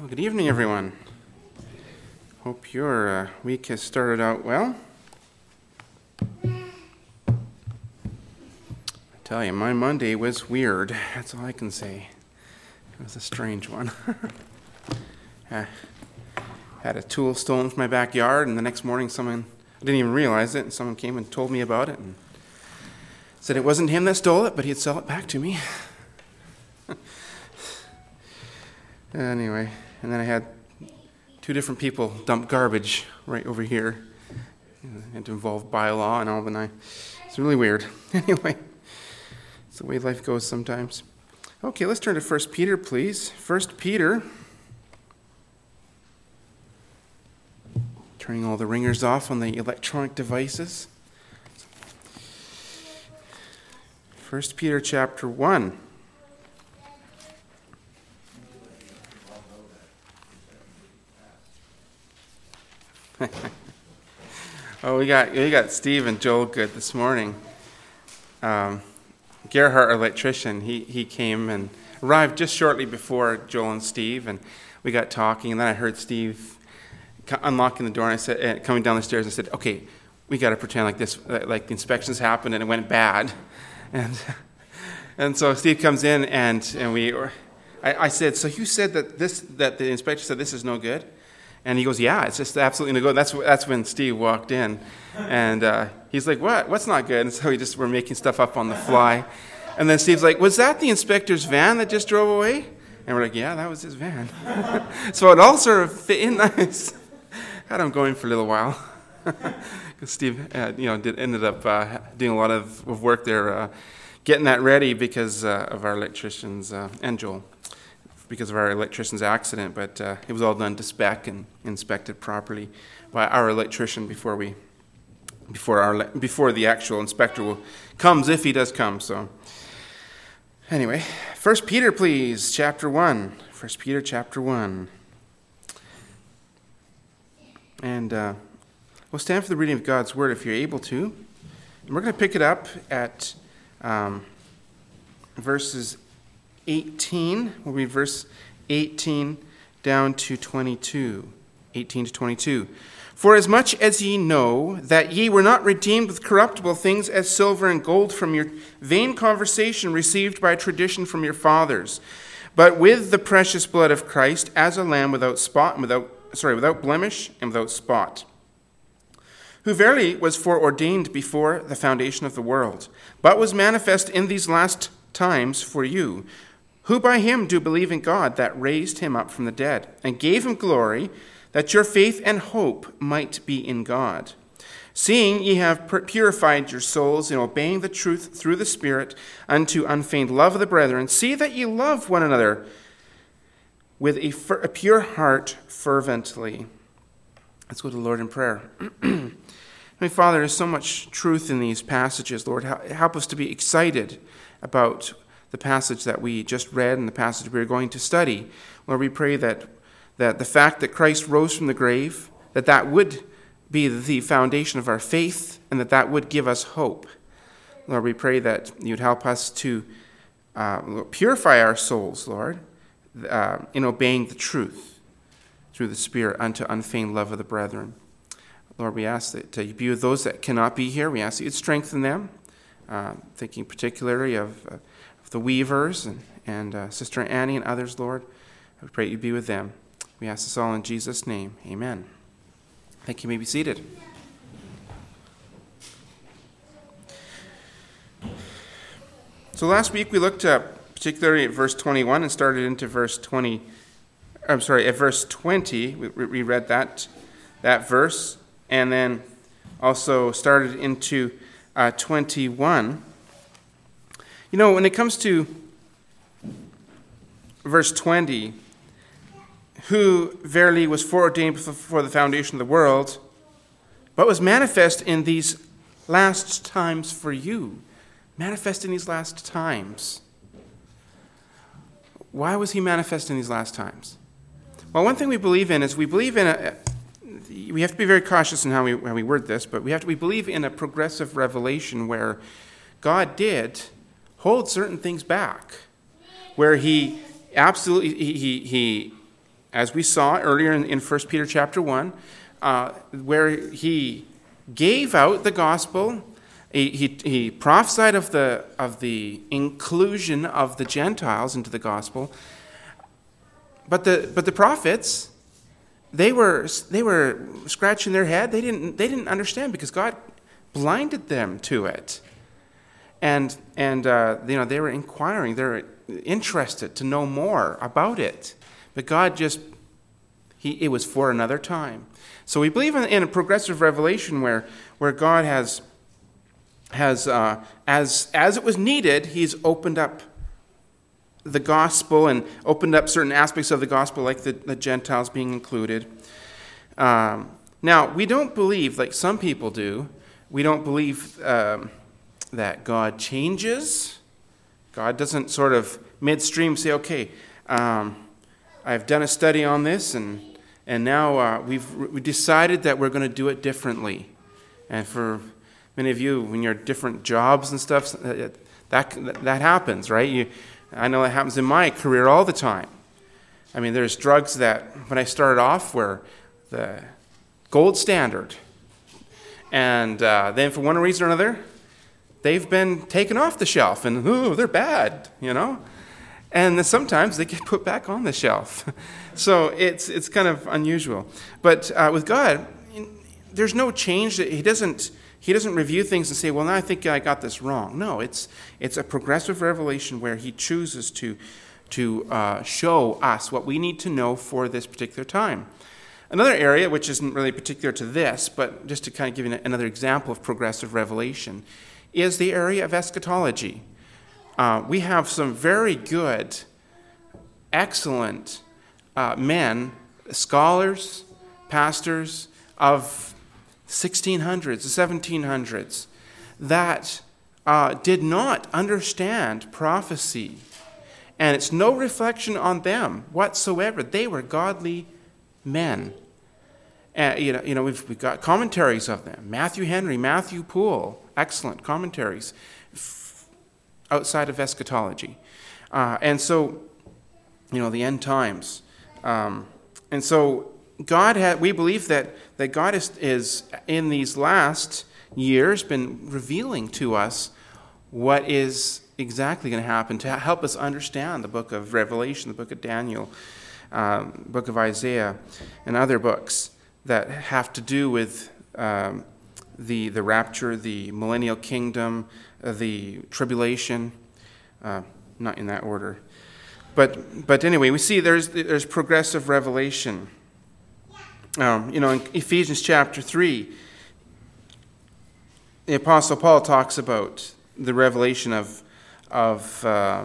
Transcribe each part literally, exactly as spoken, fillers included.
Well, good evening, everyone. Hope your uh, week has started out well. I tell you, my Monday was weird. That's all I can say. It was a strange one. I had a tool stolen from my backyard, and the next morning someone, I didn't even realize it, and someone came and told me about it and said it wasn't him that stole it, but he'd sell it back to me. Anyway, and then I had two different people dump garbage right over here. It involved bylaw and all, and I, it's really weird. Anyway, it's the way life goes sometimes. Okay, let's turn to First Peter, please. First Peter. Turning all the ringers off on the electronic devices. First Peter chapter one. Oh, we got we got Steve and Joel good this morning. Um, Gerhard, our electrician, he he came and arrived just shortly before Joel and Steve, and we got talking. And then I heard Steve unlocking the door, and I said, uh, coming down the stairs, I said, "Okay, we got to pretend like this, like the inspections happened and it went bad." And and so Steve comes in, and and we, I, I said, "So you said that this that the inspector said this is no good?" And he goes, "Yeah, it's just absolutely no good." That's that's when Steve walked in, and uh, he's like, "What? What's not good?" And so he just we're making stuff up on the fly, and then Steve's like, "Was that the inspector's van that just drove away?" And we're like, "Yeah, that was his van." So it all sort of fit in nice. Had him going for a little while, because Steve, uh, you know, did ended up uh, doing a lot of, of work there, uh, getting that ready because uh, of our electricians uh, and Joel. Because of our electrician's accident, but uh, it was all done to spec and inspected properly by our electrician before we, before our before the actual inspector will, comes, if he does come. So, anyway, First Peter, please, chapter one. First Peter, chapter one, and uh, we'll stand for the reading of God's word if you're able to. And we're going to pick it up at um, verses eighteen, we'll read verse eighteen down to twenty-two. eighteen to twenty-two. For as much as ye know that ye were not redeemed with corruptible things as silver and gold from your vain conversation received by tradition from your fathers, but with the precious blood of Christ as a lamb without spot and without sorry, without blemish and without spot, who verily was foreordained before the foundation of the world, but was manifest in these last times for you, who by him do believe in God that raised him up from the dead, and gave him glory, that your faith and hope might be in God. Seeing ye have purified your souls in obeying the truth through the Spirit unto unfeigned love of the brethren, see that ye love one another with a, fer- a pure heart fervently. Let's go to the Lord in prayer. My Father, there's so much truth in these passages, Lord. Help us to be excited about the passage that we just read and the passage we're going to study. Lord, we pray that, that the fact that Christ rose from the grave, that that would be the foundation of our faith and that that would give us hope. Lord, we pray that you'd help us to uh, purify our souls, Lord, uh, in obeying the truth through the Spirit unto unfeigned love of the brethren. Lord, we ask that uh, you be with those that cannot be here. We ask that you'd strengthen them, uh, thinking particularly of uh, the Weavers and, and uh, Sister Annie and others, Lord. We pray you be with them. We ask this all in Jesus' name. Amen. Thank you. You may be seated. So last week we looked at particularly at verse twenty-one and started into verse twenty. I'm sorry, at verse twenty. We, we read that that verse, and then also started into uh, twenty-one. You know, when it comes to verse twenty, who verily was foreordained before the foundation of the world, but was manifest in these last times for you. Manifest in these last times. Why was he manifest in these last times? Well, one thing we believe in is we believe in a, we have to be very cautious in how we, how we word this, but we have to, we believe in a progressive revelation where God did hold certain things back, where he absolutely, he, he, he as we saw earlier in, in First Peter chapter one, uh, where he gave out the gospel. He, he, he prophesied of the, of the inclusion of the Gentiles into the gospel. But the, but the prophets, they were, they were scratching their head. They didn't, they didn't understand because God blinded them to it. And, and uh, you know, they were inquiring. They were interested to know more about it. But God just, he, it was for another time. So we believe in, in a progressive revelation where, where God has... has uh, as as it was needed, he's opened up the gospel and opened up certain aspects of the gospel, like the, the Gentiles being included. Um, now, we don't believe, like some people do, we don't believe um, that God changes. God doesn't sort of midstream say, okay, um, I've done a study on this, and and now uh, we've we decided that we're going to do it differently. And for many of you, when you're different jobs and stuff, that that happens, right? You, I know that happens in my career all the time. I mean, there's drugs that, when I started off, were the gold standard. And uh, then for one reason or another, they've been taken off the shelf, and, ooh, they're bad, you know? And then sometimes they get put back on the shelf. So it's it's kind of unusual. But uh, with God, there's no change. He doesn't... He doesn't review things and say, well, now I think I got this wrong. No, it's it's a progressive revelation where he chooses to, to uh, show us what we need to know for this particular time. Another area, which isn't really particular to this, but just to kind of give you another example of progressive revelation, is the area of eschatology. Uh, we have some very good, excellent uh, men, scholars, pastors of sixteen hundreds, the seventeen hundreds, that uh, did not understand prophecy. And it's no reflection on them whatsoever. They were godly men. Uh, you know, you know we've, we've got commentaries of them. Matthew Henry, Matthew Poole, excellent commentaries f- outside of eschatology. Uh, and so, you know, the end times. Um, and so God had, we believe that, that God is, is, in these last years, been revealing to us what is exactly going to happen to help us understand the book of Revelation, the book of Daniel, um, book of Isaiah, and other books that have to do with um, the, the rapture, the millennial kingdom, uh, the tribulation, uh, not in that order. But, but anyway, we see there's, there's progressive revelation. Um, you know, in Ephesians chapter three, the Apostle Paul talks about the revelation of of uh,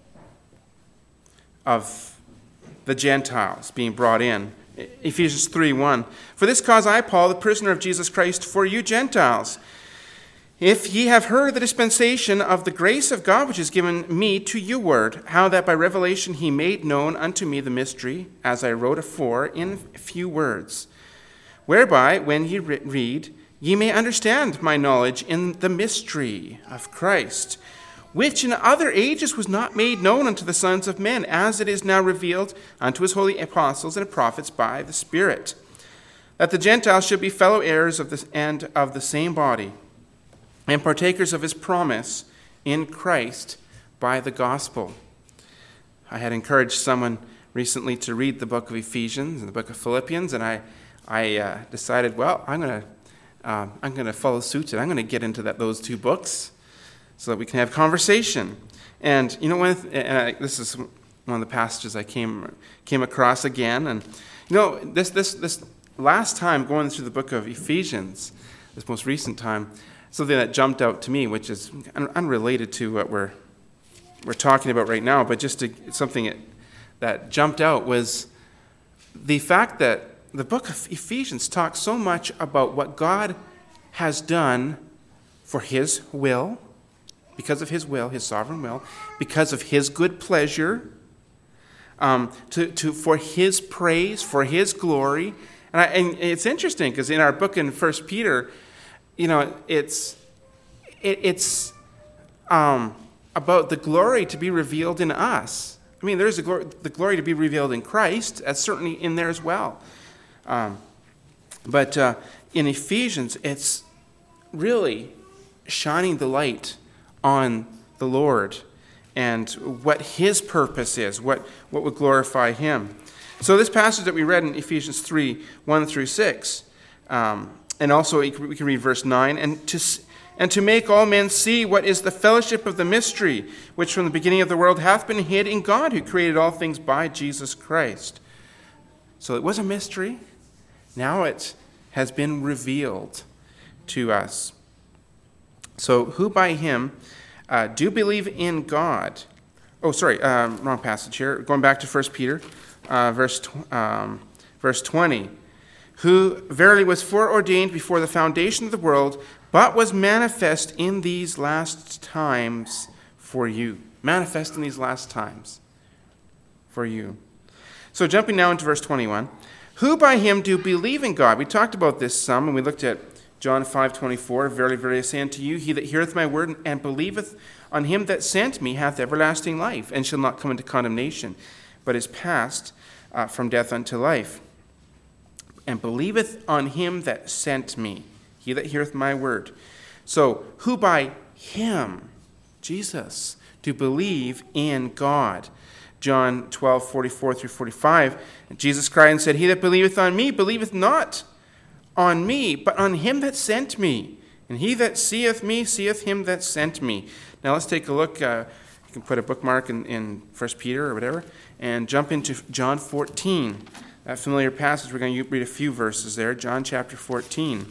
of the Gentiles being brought in. Ephesians three one. For this cause I, Paul, the prisoner of Jesus Christ, for you Gentiles, if ye have heard the dispensation of the grace of God which is given me to you word, how that by revelation he made known unto me the mystery, as I wrote afore in few words, whereby, when ye re- read, ye may understand my knowledge in the mystery of Christ, which in other ages was not made known unto the sons of men, as it is now revealed unto his holy apostles and prophets by the Spirit, that the Gentiles should be fellow heirs of the, and of the same body, and partakers of his promise in Christ by the gospel. I had encouraged someone recently to read the book of Ephesians and the book of Philippians, and I, I uh, decided, well, I'm going to, uh, I'm going to follow suit, and I'm going to get into that those two books so that we can have conversation. And you know, when, and I, this is one of the passages I came came across again, and you know, this this this last time going through the book of Ephesians, this most recent time, something that jumped out to me, which is unrelated to what we're we're talking about right now, but just to, something that, that jumped out was the fact that the book of Ephesians talks so much about what God has done for his will, because of his will, his sovereign will, because of his good pleasure, um, to, to for his praise, for his glory. And, I, and it's interesting because in our book in First Peter, you know, it's it, it's um, about the glory to be revealed in us. I mean, there's the glory, the glory to be revealed in Christ. That's certainly in there as well. Um, but uh, in Ephesians, it's really shining the light on the Lord and what his purpose is, what, what would glorify him. So this passage that we read in Ephesians three, one through six, um, and also we can read verse nine, and to and to make all men see what is the fellowship of the mystery, which from the beginning of the world hath been hid in God, who created all things by Jesus Christ. So it was a mystery. Now it has been revealed to us. So who by him uh, do believe in God. Oh, sorry, um, wrong passage here. Going back to First Peter, uh, verse tw- um, verse twenty. Who verily was foreordained before the foundation of the world, but was manifest in these last times for you. Manifest in these last times for you. So jumping now into verse twenty-one. Who by him do believe in God? We talked about this some, and we looked at John five twenty-four. Verily, verily, I say unto you, he that heareth my word and believeth on him that sent me hath everlasting life, and shall not come into condemnation, but is passed uh, from death unto life. And believeth on him that sent me, he that heareth my word. So, who by him, Jesus, do believe in God? John twelve, forty-four through forty-five. And Jesus cried and said, he that believeth on me, believeth not on me, but on him that sent me. And he that seeth me, seeth him that sent me. Now let's take a look. Uh, you can put a bookmark in, in First Peter or whatever, and jump into John fourteen. That familiar passage, we're going to read a few verses there. John chapter fourteen.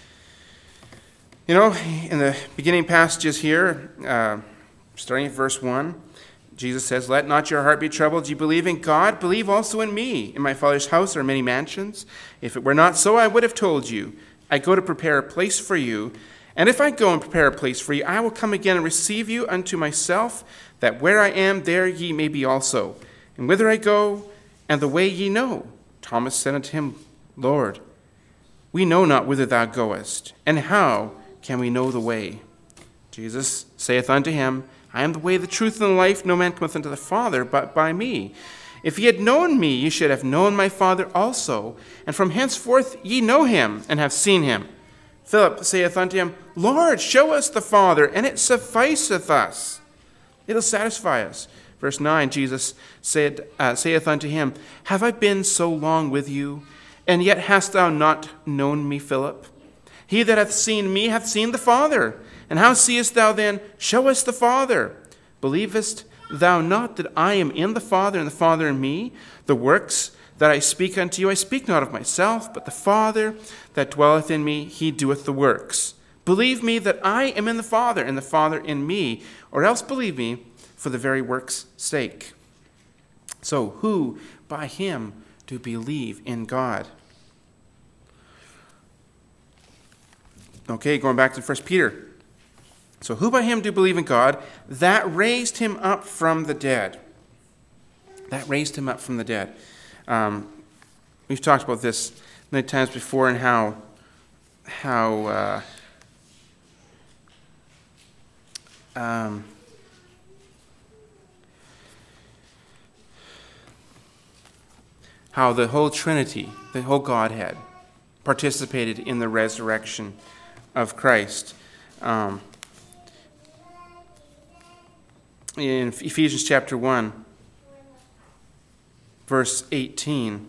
You know, in the beginning passages here, uh, starting at verse one, Jesus says, let not your heart be troubled. You believe in God, believe also in me. In my Father's house are many mansions. If it were not so, I would have told you. I go to prepare a place for you. And if I go and prepare a place for you, I will come again and receive you unto myself, that where I am, there ye may be also. And whither I go, and the way ye know. Thomas said unto him, Lord, we know not whither thou goest, and how can we know the way? Jesus saith unto him, I am the way, the truth, and the life. No man cometh unto the Father but by me. If ye had known me, ye should have known my Father also. And from henceforth ye know him, and have seen him. Philip saith unto him, Lord, show us the Father, and it sufficeth us. It'll satisfy us. Verse nine, Jesus said, uh, saith unto him, Have I been so long with you, and yet hast thou not known me, Philip? He that hath seen me hath seen the Father. And how seest thou then? Show us the Father. Believest thou not that I am in the Father, and the Father in me? The works that I speak unto you, I speak not of myself, but the Father that dwelleth in me, he doeth the works. Believe me that I am in the Father, and the Father in me, or else believe me for the very work's sake. So, who by him do believe in God? Okay, going back to First Peter. So, who by him do believe in God, that raised him up from the dead? That raised him up from the dead. Um, we've talked about this many times before, and how how uh, um, how the whole Trinity, the whole Godhead, participated in the resurrection of Christ. Um, in Ephesians chapter one, verse eighteen,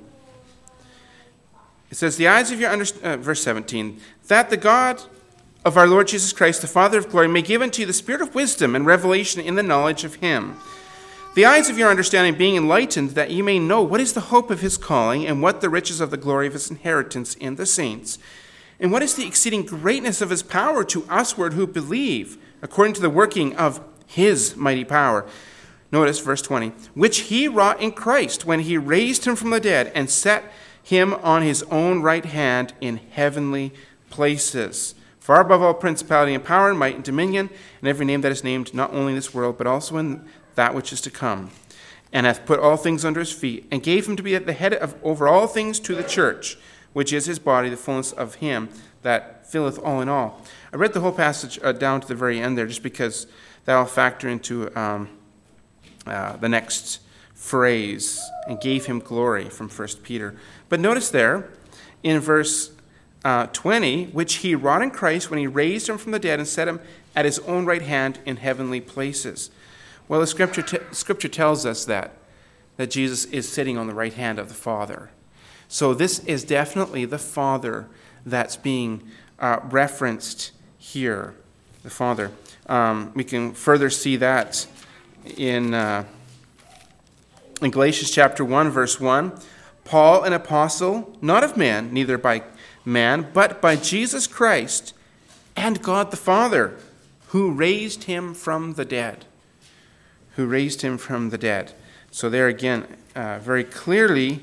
it says, the eyes of your understanding, uh, verse seventeen, that the God of our Lord Jesus Christ, the Father of glory, may give unto you the spirit of wisdom and revelation in the knowledge of him. The eyes of your understanding being enlightened, that ye may know what is the hope of his calling, and what the riches of the glory of his inheritance in the saints, and what is the exceeding greatness of his power to usward who believe, according to the working of his mighty power. Notice verse twenty, which he wrought in Christ when he raised him from the dead and set him on his own right hand in heavenly places, far above all principality and power and might and dominion, and every name that is named, not only in this world, but also in that which is to come, and hath put all things under his feet, and gave him to be at the head of over all things to the church, which is his body, the fullness of him that filleth all in all. I read the whole passage uh, down to the very end there, just because that will factor into um, uh, the next phrase, and gave him glory from First Peter. But notice there in verse uh, twenty, which he wrought in Christ when he raised him from the dead and set him at his own right hand in heavenly places. Well, the scripture, t- scripture tells us that, that Jesus is sitting on the right hand of the Father. So this is definitely the Father that's being uh, referenced here, the Father. Um, we can further see that in, uh, in Galatians chapter one, verse one. Paul, an apostle, not of man, neither by man, but by Jesus Christ and God the Father, who raised him from the dead. Who raised him from the dead. So there again, uh, very clearly,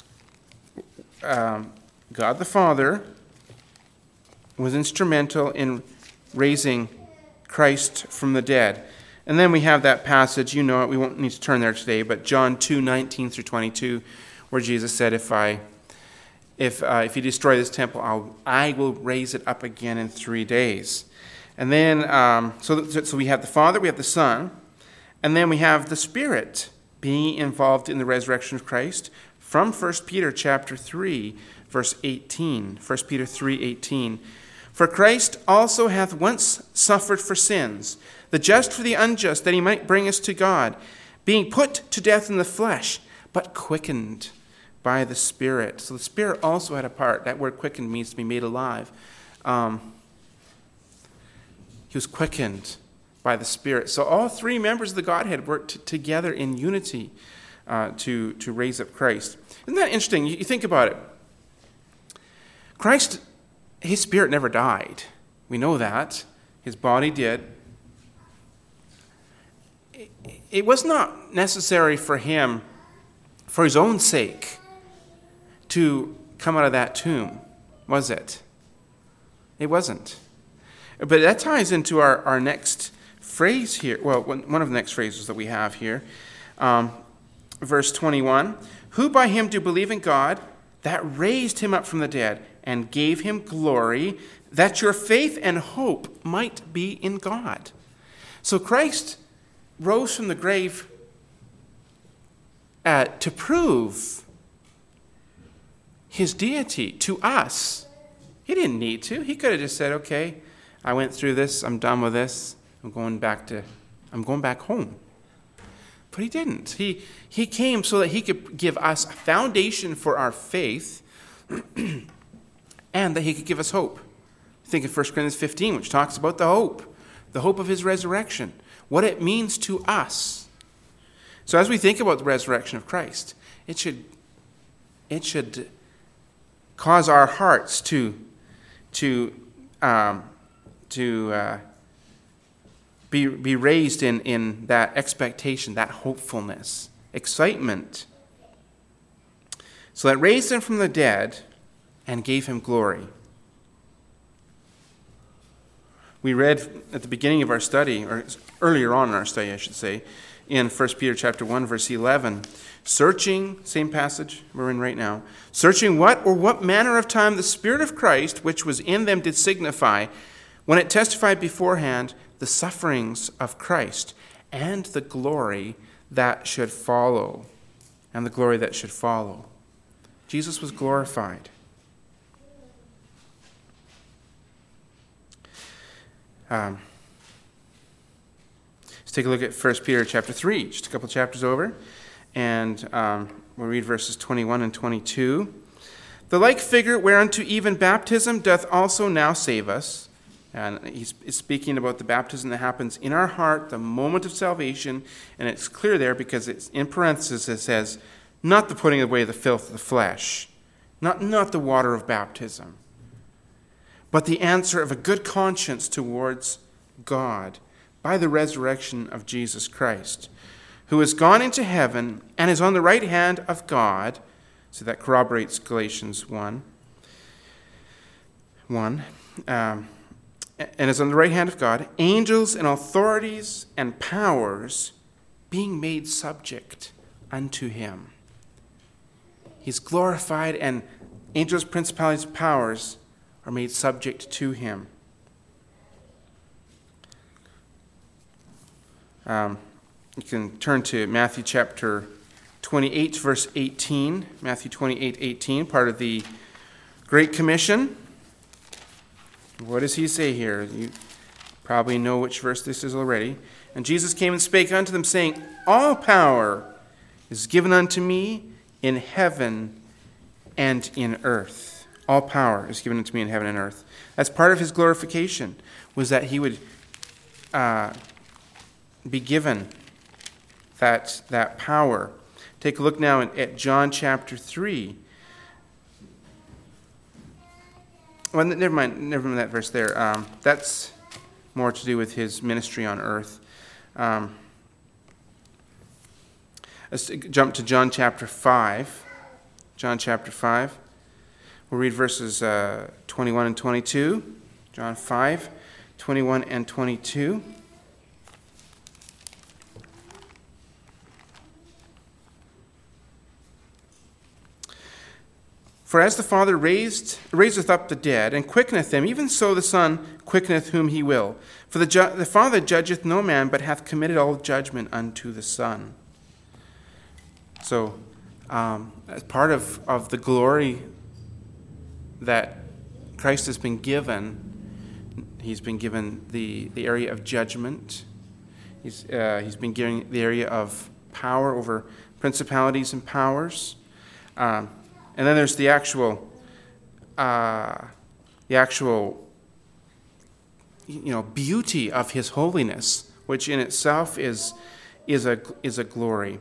um, God the Father was instrumental in raising Christ from the dead. And then we have that passage, you know it, we won't need to turn there today, but John two, nineteen through twenty-two, where Jesus said, if I if uh, if you destroy this temple, I'll, I will raise it up again in three days. And then, um, so, so we have the Father, we have the Son, and then we have the Spirit being involved in the resurrection of Christ from First Peter chapter three, verse eighteen. First Peter three, eighteen. For Christ also hath once suffered for sins, the just for the unjust, that he might bring us to God, being put to death in the flesh, but quickened by the Spirit. So the Spirit also had a part. That word quickened means to be made alive. Um, he was quickened by the Spirit. So all three members of the Godhead worked t- together in unity uh, to, to raise up Christ. Isn't that interesting? You, you think about it. Christ, his spirit never died. We know that. His body did. It, it was not necessary for him, for his own sake, to come out of that tomb, was it? It wasn't. But that ties into our, our next phrase here. Well, one of the next phrases that we have here. Um, verse twenty-one. Who by him do believe in God, that raised him up from the dead, and gave him glory, that your faith and hope might be in God. So Christ rose from the grave uh, to prove his deity to us. He didn't need to. He could have just said, okay, I went through this, I'm done with this, I'm going back to, I'm going back home. But he didn't. He, he came so that he could give us a foundation for our faith and that he could give us hope. Think of First Corinthians fifteen, which talks about the hope, the hope of his resurrection, what it means to us. So as we think about the resurrection of Christ, it should, it should cause our hearts to, to, um, to uh, be, be raised in, in that expectation, that hopefulness, excitement. So that raised him from the dead and gave him glory. We read at the beginning of our study, or earlier on in our study, I should say, in First Peter chapter one, verse eleven, searching, same passage we're in right now, searching what or what manner of time the Spirit of Christ, which was in them, did signify, when it testified beforehand the sufferings of Christ and the glory that should follow. And the glory that should follow. Jesus was glorified. Um, let's take a look at First Peter chapter three, just a couple chapters over. And um, we'll read verses twenty-one and twenty-two. The like figure whereunto even baptism doth also now save us. And he's speaking about the baptism that happens in our heart, the moment of salvation. And it's clear there because it's in parentheses it says, not the putting away the filth of the flesh, not, not the water of baptism, but the answer of a good conscience towards God by the resurrection of Jesus Christ, who has gone into heaven and is on the right hand of God. So that corroborates Galatians one. one. Um, and is on the right hand of God, angels and authorities and powers being made subject unto him. He's glorified, and angels, principalities, and powers are made subject to him. Um, you can turn to Matthew chapter twenty-eight, verse eighteen. Matthew twenty-eight, eighteen, part of the Great Commission. What does he say here? You probably know which verse this is already. And Jesus came and spake unto them, saying, All power is given unto me in heaven and in earth. All power is given unto me in heaven and earth. That's part of his glorification, was that he would uh, be given that, that power. Take a look now at, at John chapter three. Well, never mind, never mind that verse there. Um, that's more to do with his ministry on earth. Um, let's jump to John chapter five. John chapter five. We'll read verses uh, twenty-one and twenty-two. John five, twenty-one and twenty-two. For as the Father raised, raiseth up the dead, and quickeneth them, even so the Son quickeneth whom he will. For the, ju- the Father judgeth no man, but hath committed all judgment unto the Son. So, um, as part of, of the glory that Christ has been given, he's been given the, the area of judgment. He's, uh, he's been given the area of power over principalities and powers. Um, And then there's the actual, uh, the actual, you know, beauty of his holiness, which in itself is is a is a glory.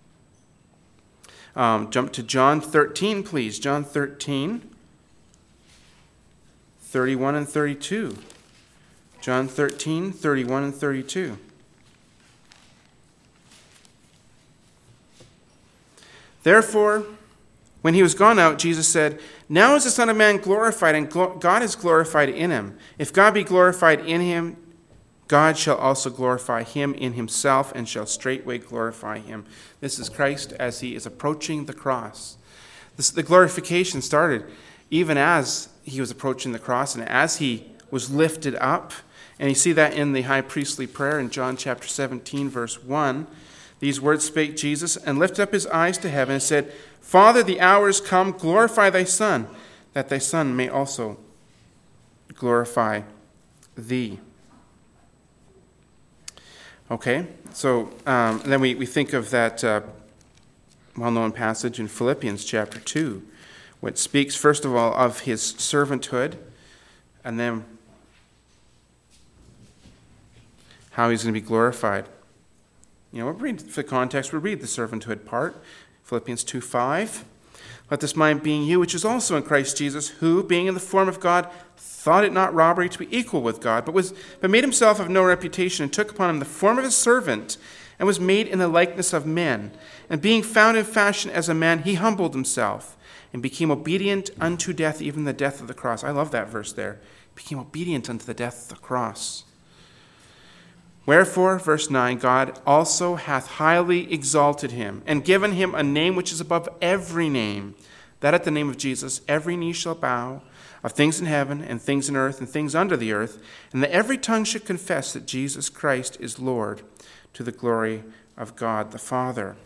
Um, jump to John thirteen, please. John thirteen, thirty-one and thirty-two. John thirteen, thirty-one and thirty-two. Therefore, when he was gone out, Jesus said, Now is the Son of Man glorified, and God is glorified in him. If God be glorified in him, God shall also glorify him in himself, and shall straightway glorify him. This is Christ as he is approaching the cross. This, the glorification started even as he was approaching the cross, and as he was lifted up. And you see that in the high priestly prayer in John chapter seventeen, verse one. These words spake Jesus, and lifted up his eyes to heaven, and said, Father, the hour is come, glorify thy Son, that thy Son may also glorify thee. Okay, so um, then we, we think of that uh, well-known passage in Philippians chapter two, which speaks, first of all, of his servanthood, and then how he's going to be glorified. You know, we'll read for the context, we'll read the servanthood part. Philippians two five. Let this mind be in you, which is also in Christ Jesus, who, being in the form of God, thought it not robbery to be equal with God, but was but made himself of no reputation, and took upon him the form of a servant, and was made in the likeness of men. And being found in fashion as a man, he humbled himself, and became obedient unto death, even the death of the cross. I love that verse there. Became obedient unto the death of the cross. Wherefore, verse nine, God also hath highly exalted him, and given him a name which is above every name, that at the name of Jesus every knee shall bow, of things in heaven, and things in earth, and things under the earth, and that every tongue should confess that Jesus Christ is Lord, to the glory of God the Father.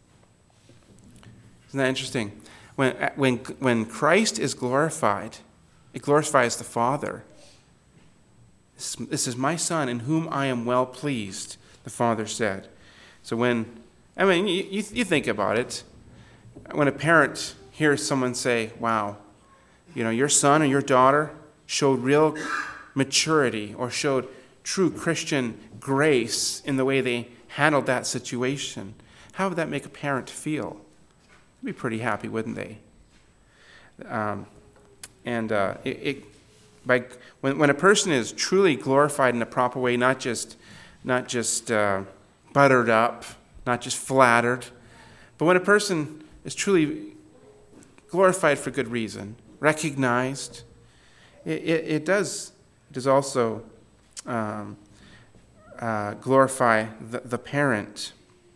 Isn't that interesting? When, when, when Christ is glorified, it glorifies the Father. This is my Son in whom I am well pleased, the Father said. So when, I mean, you, you think about it. When a parent hears someone say, wow, you know, your son or your daughter showed real maturity or showed true Christian grace in the way they handled that situation, how would that make a parent feel? They'd be pretty happy, wouldn't they? Um, and uh, it... it By, when, when a person is truly glorified in a proper way, not just, not just uh, buttered up, not just flattered, but when a person is truly glorified for good reason, recognized, it, it, it does it does also um, uh, glorify the, the parent.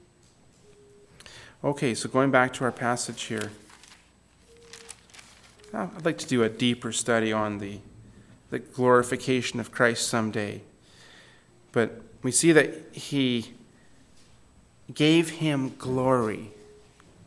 Okay, so going back to our passage here, I'd like to do a deeper study on the the glorification of Christ someday. But we see that he gave him glory.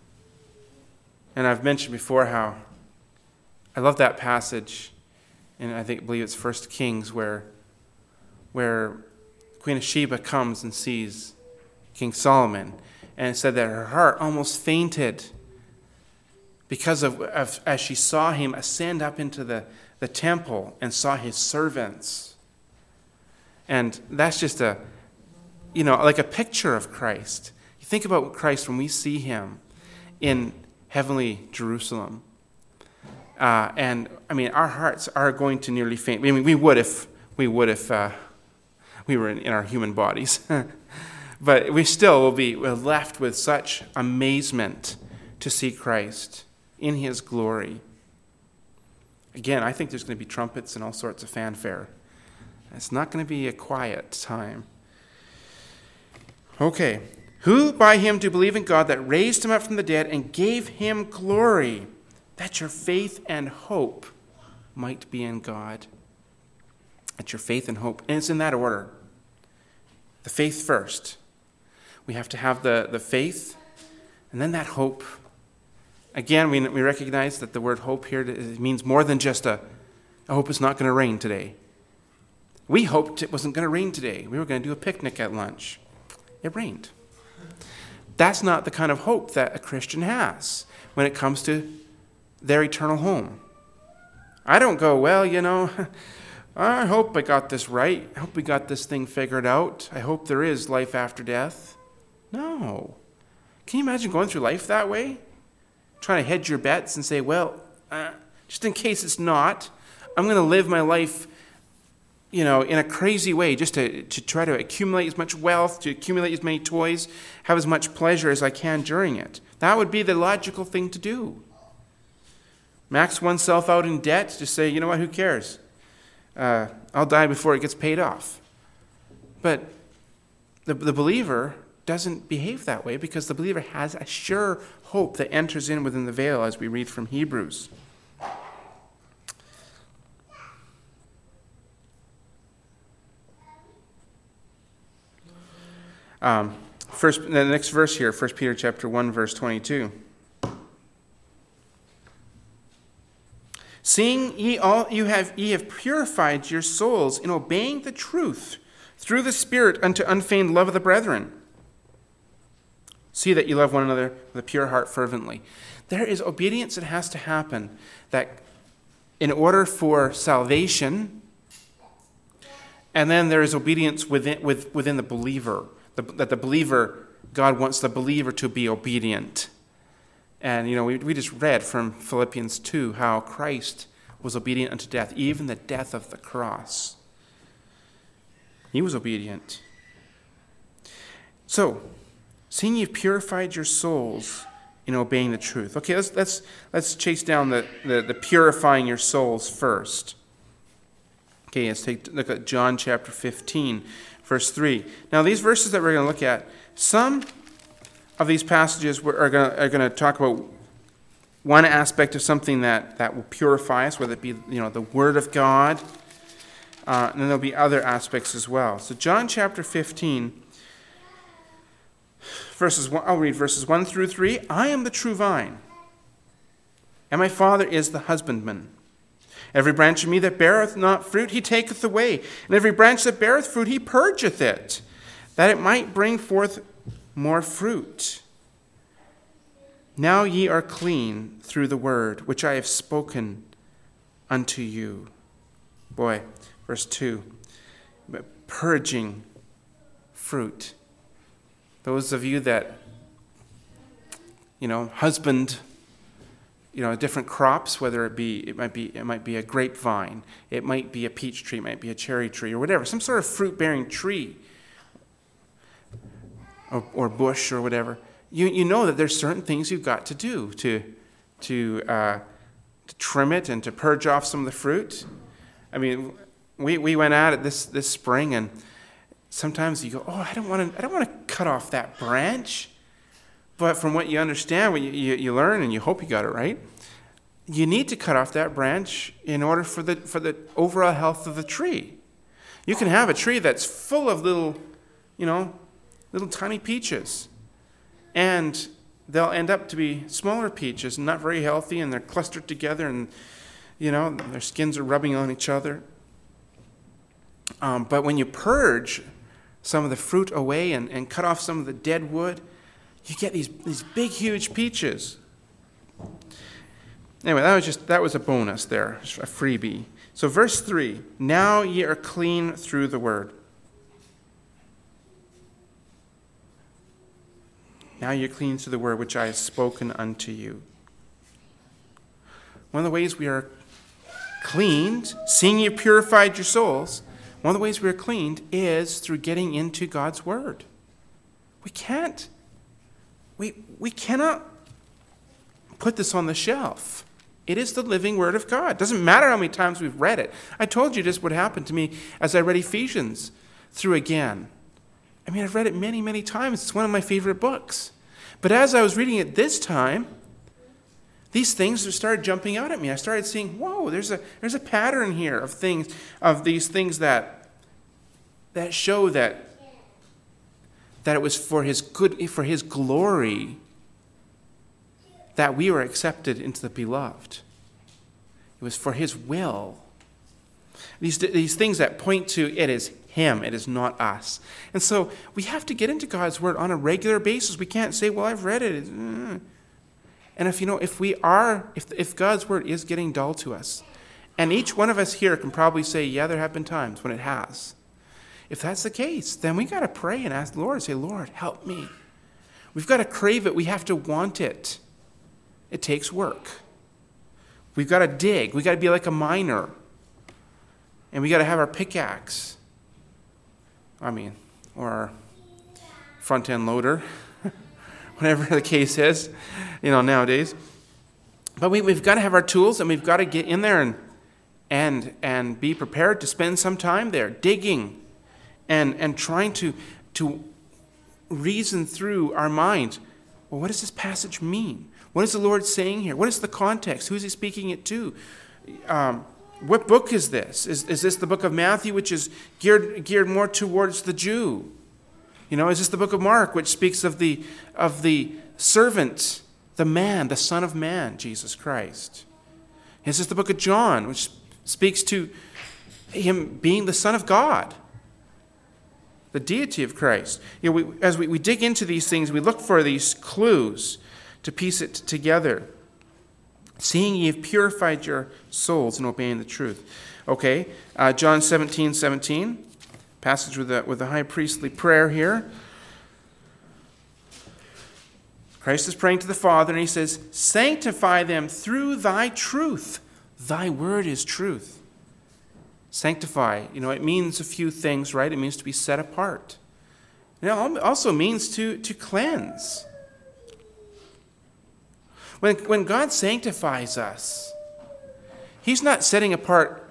And I've mentioned before how I love that passage, and I think believe it's First Kings, where where Queen of Sheba comes and sees King Solomon, and it said that her heart almost fainted because of, of as she saw him ascend up into the, the temple and saw his servants. And that's just a, you know, like a picture of Christ. You think about Christ when we see him in heavenly Jerusalem. Uh, and, I mean, our hearts are going to nearly faint. I mean, we would if we would if uh, we were in, in our human bodies. But we still will be left with such amazement to see Christ in his glory. Again, I think there's going to be trumpets and all sorts of fanfare. It's not going to be a quiet time. Okay. Who by him do believe in God that raised him up from the dead and gave him glory, that your faith and hope might be in God. That your faith and hope. And it's in that order. The faith first. We have to have the, the faith and then that hope. Again, we, we recognize that the word hope here means more than just a, I hope it's not going to rain today. We hoped it wasn't going to rain today. We were going to do a picnic at lunch. It rained. That's not the kind of hope that a Christian has when it comes to their eternal home. I don't go, well, you know, I hope I got this right. I hope we got this thing figured out. I hope there is life after death. No. Can you imagine going through life that way? Trying to hedge your bets and say, well, uh, just in case it's not, I'm going to live my life, you know, in a crazy way, just to, to try to accumulate as much wealth, to accumulate as many toys, have as much pleasure as I can during it. That would be the logical thing to do. Max oneself out in debt, just say, you know what, who cares? Uh, I'll die before it gets paid off. But the, the believer doesn't behave that way because the believer has a sure hope that enters in within the veil, as we read from Hebrews. Um, first, the next verse here, First Peter chapter one, verse twenty-two. Seeing ye all you have ye have purified your souls in obeying the truth through the Spirit unto unfeigned love of the brethren. See that you love one another with a pure heart fervently. There is obedience that has to happen, that in order for salvation, and then there is obedience within, with, within the believer, the, that the believer, God wants the believer to be obedient. And, you know, we, we just read from Philippians two how Christ was obedient unto death, even the death of the cross. He was obedient. So, seeing you've purified your souls in obeying the truth. Okay, let's let's let's chase down the, the, the purifying your souls first. Okay, let's take look at John chapter fifteen, verse three. Now, these verses that we're going to look at, some of these passages are going to, are going to talk about one aspect of something that, that will purify us, whether it be, you know, the Word of God, uh, and then there'll be other aspects as well. So John chapter fifteen, verses one, I'll read verses one through three. I am the true vine, and my Father is the husbandman. Every branch of me that beareth not fruit, he taketh away, and every branch that beareth fruit, he purgeth it, that it might bring forth more fruit. Now ye are clean through the word which I have spoken unto you. Boy, verse two, purging fruit. Those of you that, you know, husband, you know, different crops, whether it be, it might be, it might be a grapevine, it might be a peach tree, it might be a cherry tree, or whatever, some sort of fruit-bearing tree, or, or bush, or whatever. You you know that there's certain things you've got to do to to uh, to trim it and to purge off some of the fruit. I mean, we we went at it this this spring, and sometimes you go, oh, I don't want to I don't want to cut off that branch. But from what you understand, what you, you, you learn, and you hope you got it right, you need to cut off that branch in order for the for the overall health of the tree. You can have a tree that's full of little, you know, little tiny peaches, and they'll end up to be smaller peaches, not very healthy, and they're clustered together, and you know their skins are rubbing on each other. Um, but when you purge some of the fruit away and, and cut off some of the dead wood, you get these these big, huge peaches. Anyway, that was just that was a bonus there, a freebie. So verse three, now ye are clean through the word. Now you're clean through the word which I have spoken unto you. One of the ways we are cleaned, seeing you purified your souls, one of the ways we are cleaned is through getting into God's word. We can't, we, we cannot put this on the shelf. It is the living word of God. It doesn't matter how many times we've read it. I told you just what happened to me as I read Ephesians through again. I mean, I've read it many, many times. It's one of my favorite books. But as I was reading it this time, these things started jumping out at me. I started seeing, whoa, there's a there's a pattern here of things, of these things that that show that that it was for his good, for his glory, that we were accepted into the beloved. It was for his will. These, these things that point to it is him, it is not us. And so we have to get into God's word on a regular basis. We can't say, well, I've read it. And if you know, if we are, if, if God's word is getting dull to us, and each one of us here can probably say, yeah, there have been times when it has. If that's the case, then we got to pray and ask the Lord, say, Lord, help me. We've got to crave it. We have to want it. It takes work. We've got to dig. We've got to be like a miner. And we got to have our pickaxe. I mean, or our front-end loader. Whatever the case is, you know, nowadays. But we, we've got to have our tools, and we've got to get in there and and and be prepared to spend some time there, digging and and trying to to reason through our minds. Well, what does this passage mean? What is the Lord saying here? What is the context? Who is he speaking it to? Um, what book is this? Is, is this the book of Matthew, which is geared geared more towards the Jew? You know, is this the book of Mark, which speaks of the of the servant, the man, the Son of Man, Jesus Christ? Is this the book of John, which speaks to him being the Son of God, the deity of Christ? You know, we, as we, we dig into these things, we look for these clues to piece it together. Seeing ye have purified your souls in obeying the truth. Okay, uh, John seventeen seventeen. Passage with a, with a high priestly prayer here. Christ is praying to the Father, and he says, sanctify them through thy truth. Thy word is truth. Sanctify, you know, it means a few things, right? It means to be set apart. It also means to, to cleanse. When, when God sanctifies us, he's not setting apart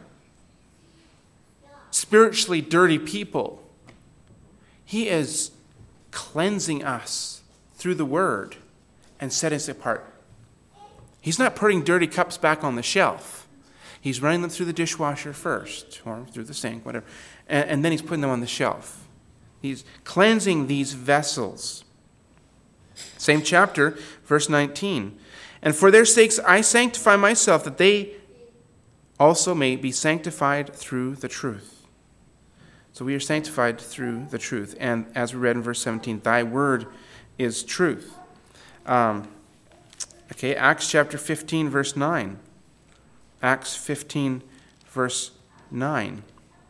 spiritually dirty people. He is cleansing us through the word and setting us apart. He's not putting dirty cups back on the shelf. He's running them through the dishwasher first, or through the sink, whatever, and, and then he's putting them on the shelf. He's cleansing these vessels. Same chapter, verse nineteen. And for their sakes I sanctify myself, that they also may be sanctified through the truth. So we are sanctified through the truth. And as we read in verse seventeen, thy word is truth. Um, okay, Acts chapter fifteen, verse nine. Acts fifteen, verse nine.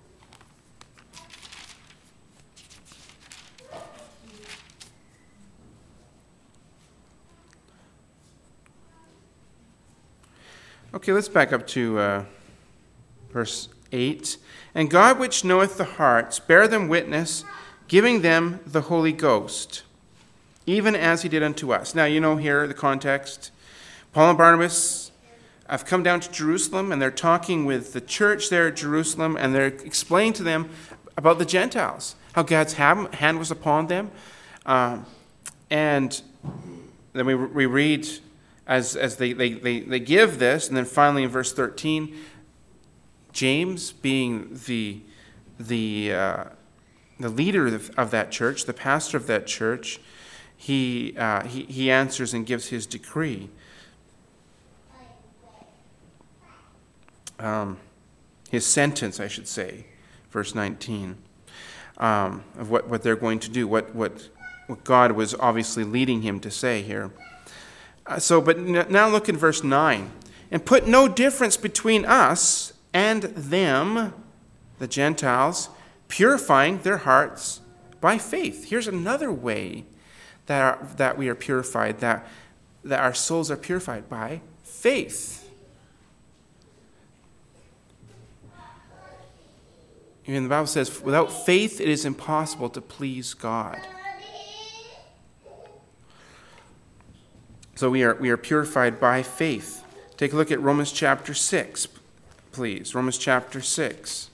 Okay, let's back up to uh, verse eight. And God which knoweth the hearts, bear them witness, giving them the Holy Ghost, even as he did unto us. Now, you know here the context. Paul and Barnabas have come down to Jerusalem, and they're talking with the church there at Jerusalem, and they're explaining to them about the Gentiles, how God's hand was upon them. Um, and then we, we read as, as they, they, they, they give this, and then finally in verse thirteen, James, being the the uh, the leader of, of that church, the pastor of that church, he, uh, he, he answers and gives his decree. Um, his sentence, I should say, verse nineteen, um, of what, what they're going to do, what, what, what God was obviously leading him to say here. Uh, so, but n- now look in verse nine. And put no difference between us and them, the Gentiles, purifying their hearts by faith. Here's another way that our, that we are purified, that, that our souls are purified by faith. And the Bible says, without faith it is impossible to please God. So we are we are purified by faith. Take a look at Romans chapter six, please. Romans chapter six.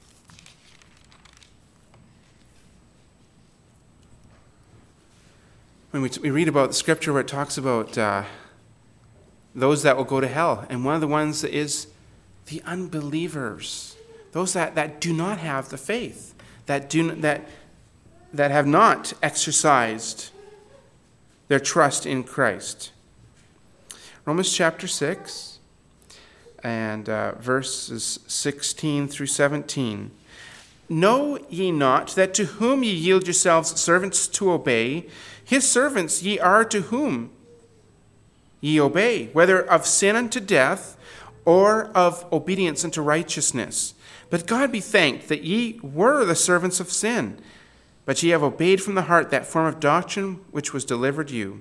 When we, we read about the scripture where it talks about uh, those that will go to hell, and one of the ones is the unbelievers, those that, that do not have the faith, that do that that have not exercised their trust in Christ. Romans chapter six and uh, verses sixteen through seventeen. Know ye not that to whom ye yield yourselves servants to obey, his servants ye are to whom ye obey, whether of sin unto death or of obedience unto righteousness. But God be thanked that ye were the servants of sin, but ye have obeyed from the heart that form of doctrine which was delivered you.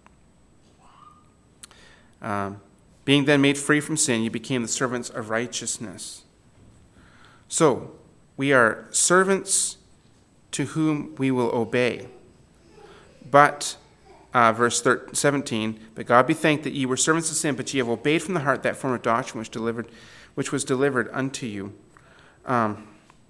Um, being then made free from sin, you became the servants of righteousness. So, we are servants to whom we will obey. But, uh, verse seventeen, but God be thanked that ye were servants of sin, but ye have obeyed from the heart that form of doctrine which delivered, which was delivered unto you. Um,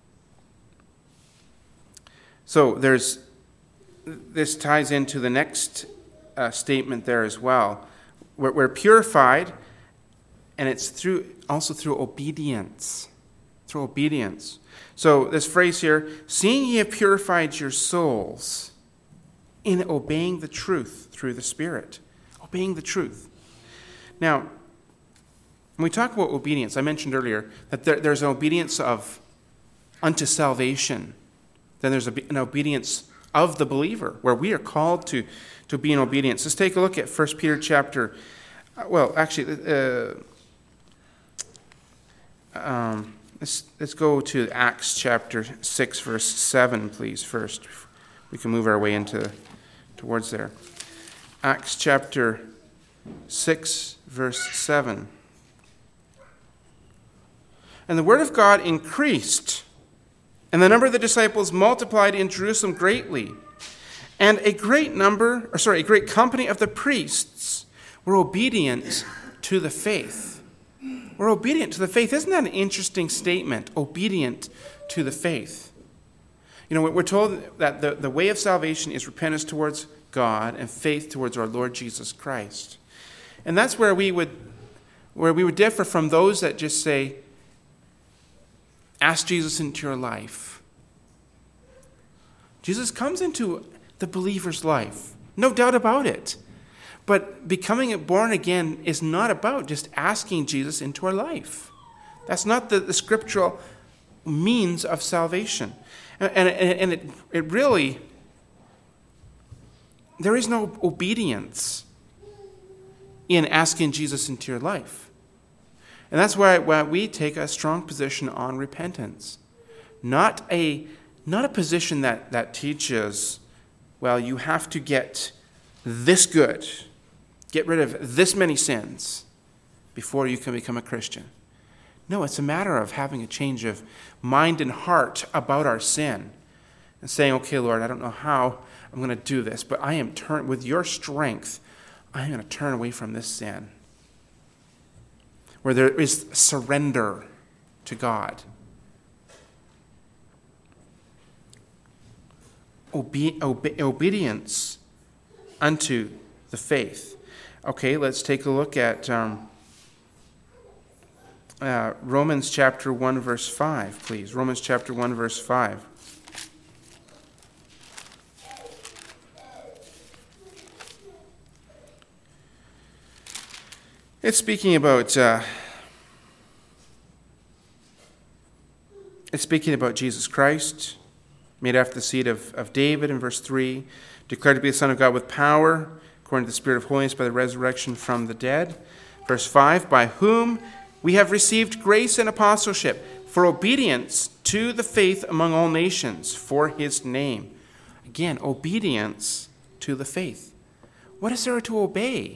so there's this ties into the next uh, statement there as well. We're, we're purified, and it's through also through obedience. Through obedience. So this phrase here, seeing ye have purified your souls in obeying the truth through the Spirit. Obeying the truth. Now, when we talk about obedience, I mentioned earlier that there, there's an obedience of unto salvation. Then there's a, an obedience of the believer, where we are called to, to be in obedience. Let's take a look at First Peter chapter, well, actually, uh, um, let's, let's go to Acts chapter six, verse seven, please, first. We can move our way into towards there. Acts chapter six, verse seven. And the word of God increased, and the number of the disciples multiplied in Jerusalem greatly. And a great number, or sorry, a great company of the priests were obedient to the faith. We're obedient to the faith. Isn't that an interesting statement? Obedient to the faith. You know, we're told that the, the way of salvation is repentance towards God and faith towards our Lord Jesus Christ. And that's where we would where we would differ from those that just say, ask Jesus into your life. Jesus comes into the believer's life, no doubt about it. But becoming born again is not about just asking Jesus into our life. That's not the, the scriptural means of salvation. And, and, and it, it really, there is no obedience in asking Jesus into your life. And that's why, why we take a strong position on repentance. Not a, not a position that, that teaches, well, you have to get this good, get rid of this many sins before you can become a Christian. No, it's a matter of having a change of mind and heart about our sin and saying, okay, Lord, I don't know how I'm going to do this, but I am turn with your strength, I am going to turn away from this sin. Where there is surrender to God. Obe- obe- obedience unto the faith. Okay, let's take a look at um, uh, Romans chapter one, verse five, please. Romans chapter one, verse five. It's speaking about uh, it's speaking about Jesus Christ, made after the seed of, of David in verse three, declared to be the Son of God with power, according to the Spirit of holiness by the resurrection from the dead. Verse five, by whom we have received grace and apostleship for obedience to the faith among all nations for his name. Again, obedience to the faith. What is there to obey?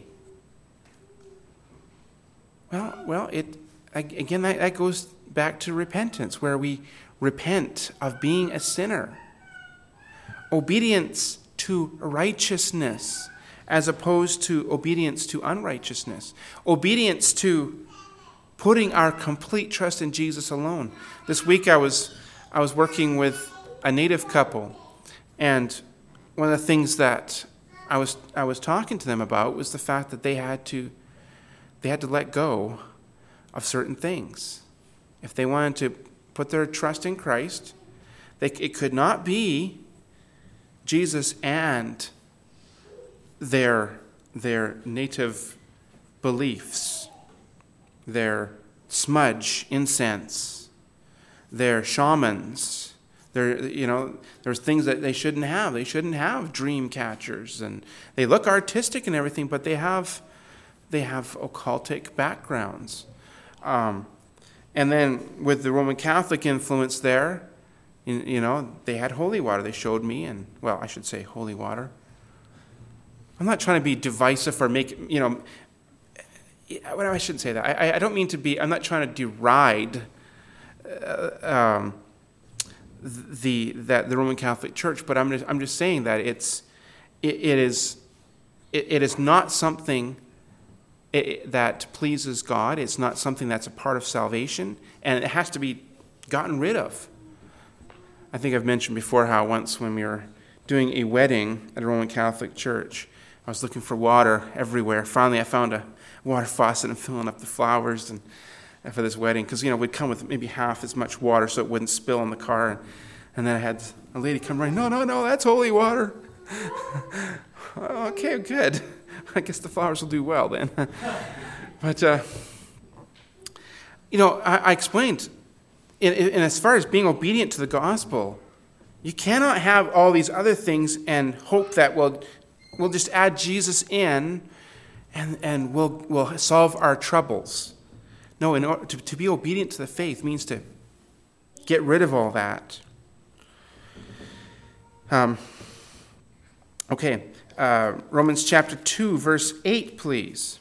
Well, well, it again that, that goes back to repentance, where we repent of being a sinner. Obedience to righteousness as opposed to obedience to unrighteousness. Obedience to putting our complete trust in Jesus alone. This week I was I was working with a native couple, and one of the things that I was I was talking to them about was the fact that they had to they had to let go of certain things. If they wanted to put their trust in Christ, they, it could not be Jesus and their their native beliefs, their smudge incense, their shamans. There, you know, there's things that they shouldn't have. They shouldn't have dream catchers, and they look artistic and everything, but they have, they have occultic backgrounds. Um, and then with the Roman Catholic influence there, you, you know, they had holy water. They showed me, and well, I should say holy water. I'm not trying to be divisive or make, you know, well, I shouldn't say that. I, I don't mean to be. I'm not trying to deride. Uh, um, the that the Roman Catholic Church, but I'm just, I'm just saying that it's it, it is it, it is not something it, that pleases God. It's not something that's a part of salvation, and it has to be gotten rid of. I think I've mentioned before how once when we were doing a wedding at a Roman Catholic church, I was looking for water everywhere. Finally, I found a water faucet and filling up the flowers and. For this wedding, because you know we'd come with maybe half as much water so it wouldn't spill in the car, and then I had a lady come running. No, no, no, that's holy water. Okay, good. I guess the flowers will do well then. But uh, you know, I, I explained, in, in as far as being obedient to the gospel, you cannot have all these other things and hope that we'll we'll just add Jesus in, and and we'll we'll solve our troubles. No, in order to, to be obedient to the faith means to get rid of all that. Um, okay, uh, Romans chapter two, verse eight, please.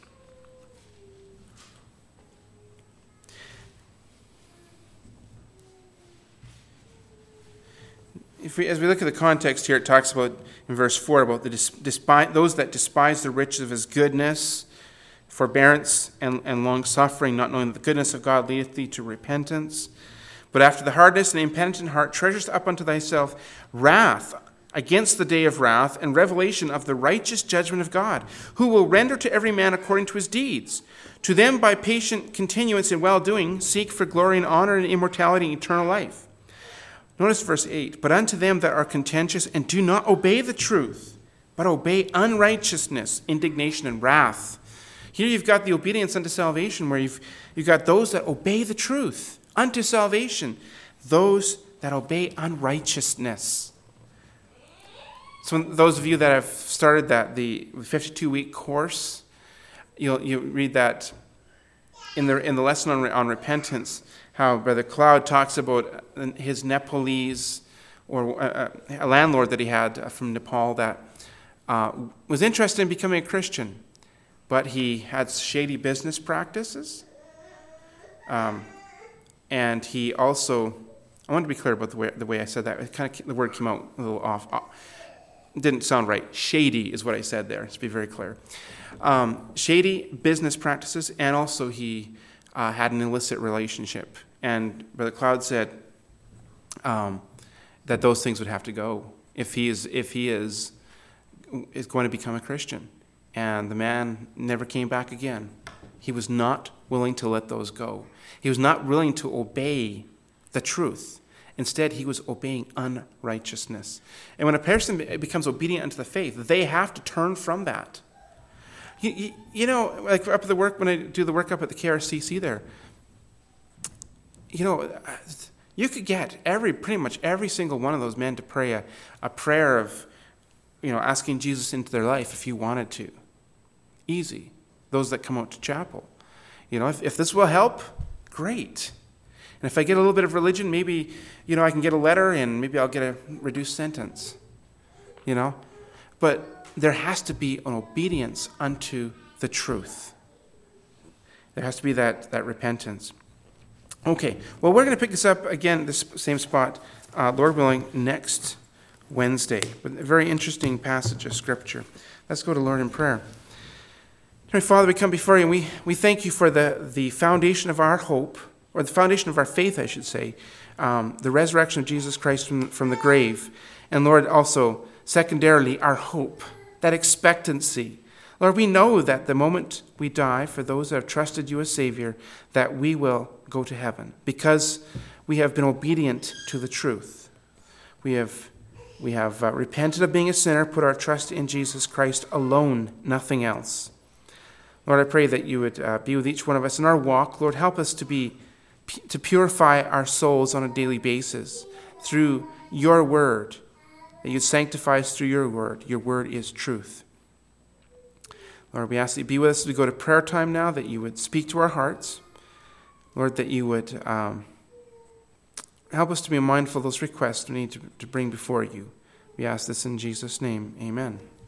If we, as we look at the context here, it talks about, in verse four, about the despise, those that despise the riches of his goodness, forbearance and, and long-suffering, not knowing that the goodness of God leadeth thee to repentance. But after the hardness and impenitent heart, treasures up unto thyself wrath against the day of wrath and revelation of the righteous judgment of God, who will render to every man according to his deeds. To them by patient continuance in well-doing seek for glory and honor and immortality and eternal life. Notice verse eight. But unto them that are contentious and do not obey the truth, but obey unrighteousness, indignation, and wrath. Here you've got the obedience unto salvation, where you've, you've got those that obey the truth unto salvation, those that obey unrighteousness. So those of you that have started that, the fifty-two week course, you'll you read that in the in the lesson on, on repentance, how Brother Cloud talks about his Nepalese, or a, a landlord that he had from Nepal that uh, was interested in becoming a Christian, but he had shady business practices. Um, and he also, I want to be clear about the way, the way I said that. It kind of, the word came out a little off. It didn't sound right. Shady is what I said there, to be very clear. Um, shady business practices, and also he uh, had an illicit relationship. And Brother Cloud said um, that those things would have to go if he is if he is is going to become a Christian. And the man never came back again. He was not willing to let those go. He was not willing to obey the truth. Instead, he was obeying unrighteousness. And when a person becomes obedient unto the faith, they have to turn from that. You, you, you know, like up at the work, when I do the work up at the K R C C there, you know, you could get every, pretty much every single one of those men to pray a, a prayer of, you know, asking Jesus into their life if you wanted to. Easy. Those that come out to chapel. You know, if, if this will help, great. And if I get a little bit of religion, maybe, you know, I can get a letter and maybe I'll get a reduced sentence. You know? But there has to be an obedience unto the truth. There has to be that, that repentance. Okay, well, we're going to pick this up again, this same spot, uh, Lord willing, next Wednesday. But a very interesting passage of Scripture. Let's go to Lord in prayer. Dear Father, we come before you, and we, we thank you for the, the foundation of our hope, or the foundation of our faith, I should say, um, the resurrection of Jesus Christ from, from the grave. And Lord, also, secondarily, our hope, that expectancy. Lord, we know that the moment we die, for those that have trusted you as Savior, that we will go to heaven because we have been obedient to the truth. We have, we have uh, repented of being a sinner, put our trust in Jesus Christ alone, nothing else. Lord, I pray that you would uh, be with each one of us in our walk. Lord, help us to be to purify our souls on a daily basis through your word, that you'd sanctify us through your word. Your word is truth. Lord, we ask that you be with us as we go to prayer time now, that you would speak to our hearts. Lord, that you would um, help us to be mindful of those requests we need to, to bring before you. We ask this in Jesus' name. Amen.